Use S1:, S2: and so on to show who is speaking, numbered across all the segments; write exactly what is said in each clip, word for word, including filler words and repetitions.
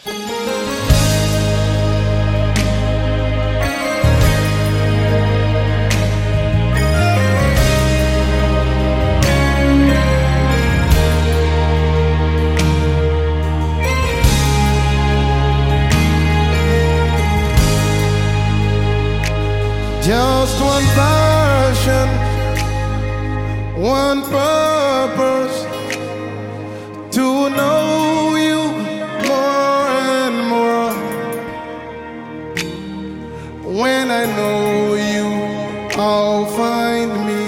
S1: Just one passion, one purpose, to know you more and more. When I know you, I'll find me.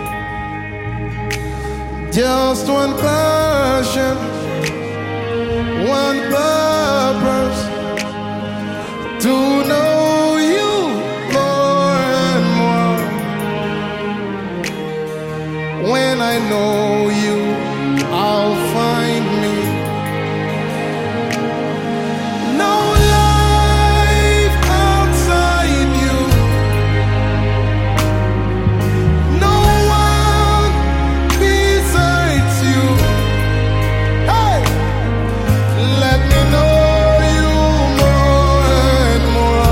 S1: Just one passion, one purpose, to know when I know you, I'll find me. No life outside you, no one besides you. Hey, let me know you more and more.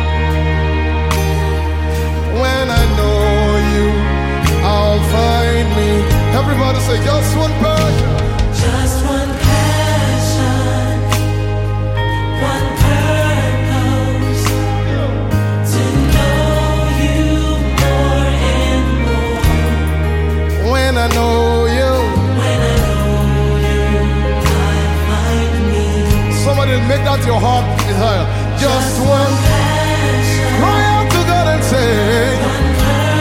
S1: When I know you, I'll find me. Everybody say, just one passion.
S2: Just one passion, one purpose, to know you more and more.
S1: When I know you,
S2: when I know you, I'll find me.
S1: Somebody make that your heart desire. Just, just one passion. Cry out to God and say, one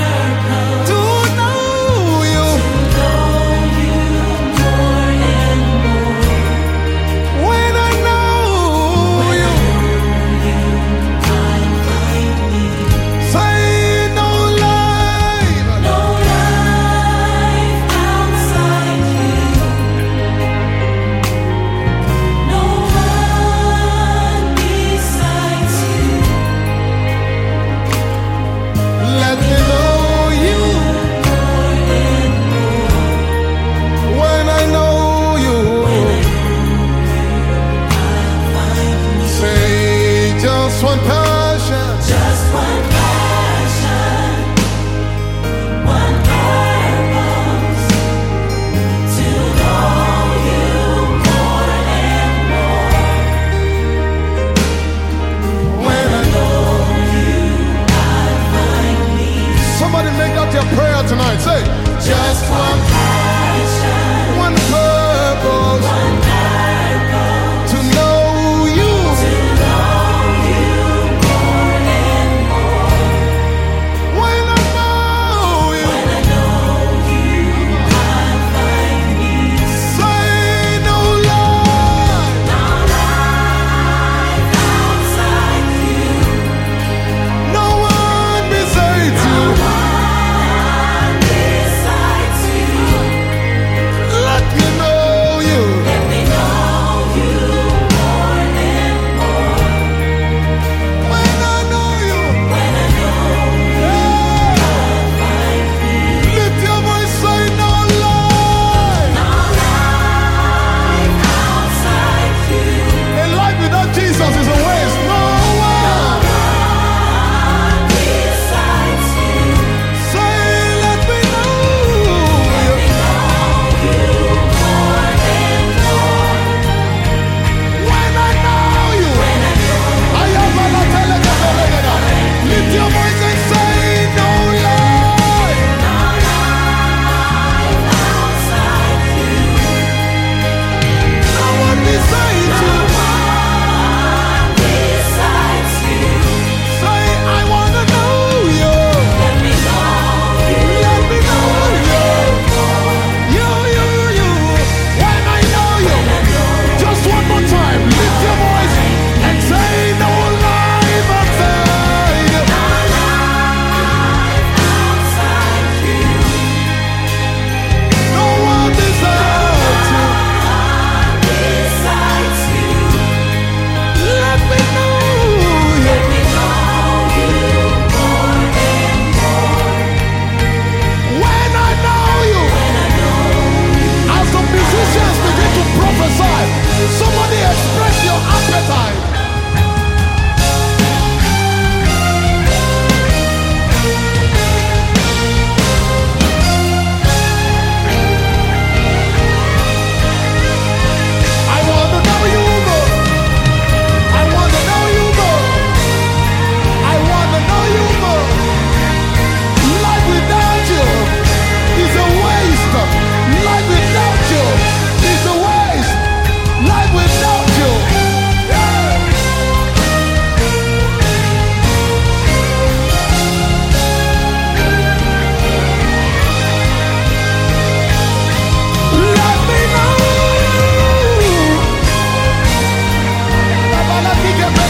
S1: one passion,
S2: just one passion, one purpose, to know you more and more. When I know you, I'll find me.
S1: Somebody make that your prayer tonight. Say,
S2: just one passion,
S1: one purpose,
S2: one purpose,
S1: to know you,
S2: to know you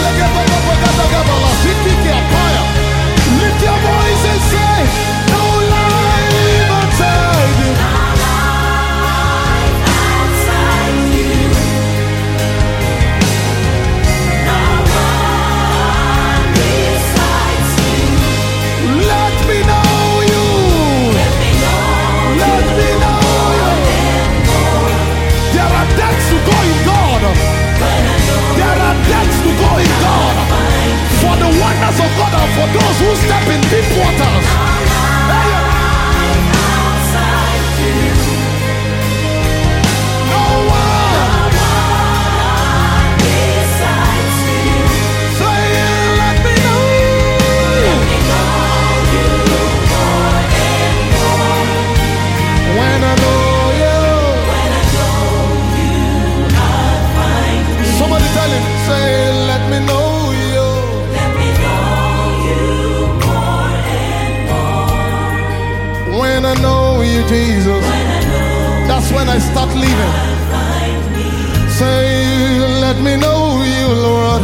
S1: Lift your voice and say, no life outside you. Let me know you. Let me know you. There are depths to go in God. There are depths to go in God. For the wonders of God and for those who step in deep waters. No one. Say, let me know. When I know you. Somebody tell him, say, let me know you. When I know you, Jesus, that's when I start living. Say, let me know you, Lord.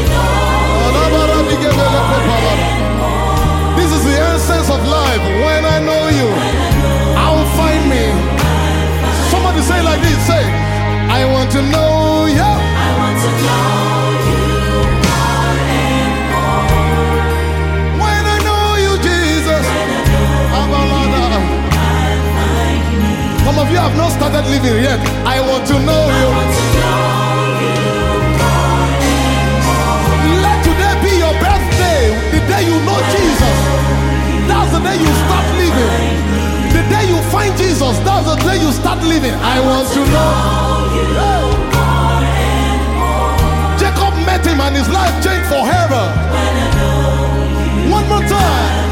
S1: This is the essence of life. When I know you, I'll find me. Somebody say like this, say, I want to know you. I want to know you more and more. When I know you, Jesus, some of you have not started living yet. I want to know you. Let today be your birthday. The day you know Jesus, that's the day you start living. The day you find Jesus, that's the day you start living. I want to know. Jacob met him and his life changed forever. One more time.